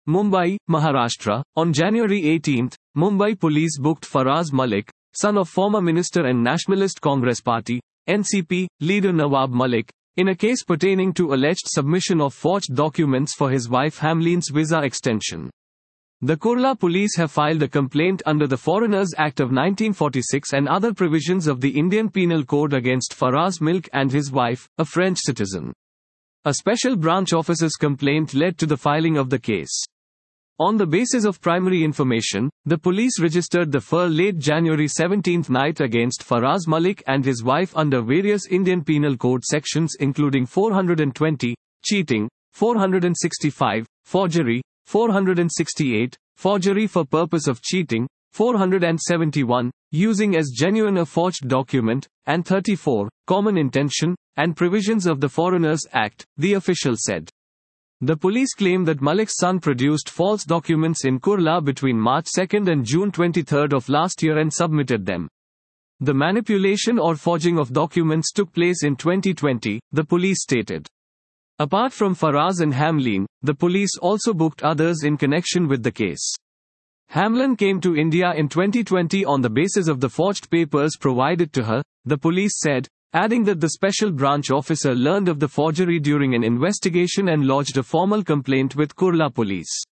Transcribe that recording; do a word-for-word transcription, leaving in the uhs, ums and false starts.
Mumbai, Maharashtra. On January eighteenth, Mumbai police booked Faraz Malik, son of former Minister and Nationalist Congress Party, N C P, leader Nawab Malik, in a case pertaining to alleged submission of forged documents for his wife Hamleen's visa extension. The Kurla police have filed a complaint under the Foreigners Act of nineteen forty-six and other provisions of the Indian Penal Code against Faraz Malik and his wife, a French citizen. A special branch officer's complaint led to the filing of the case. On the basis of primary information, the police registered the F I R late January seventeenth night against Faraz Malik and his wife under various Indian Penal Code sections including four hundred twenty, cheating, four hundred sixty-five, forgery, four hundred sixty-eight, forgery for purpose of cheating, four hundred seventy-one, using as genuine a forged document, and thirty-four, common intention, and provisions of the Foreigners Act, the official said. The police claim that Malik's son produced false documents in Kurla between March second and June twenty-third of last year and submitted them. The manipulation or forging of documents took place in twenty twenty, the police stated. Apart from Faraz and Hamleen, the police also booked others in connection with the case. Hamleen came to India in twenty twenty on the basis of the forged papers provided to her, the police said, adding that the special branch officer learned of the forgery during an investigation and lodged a formal complaint with Kurla police.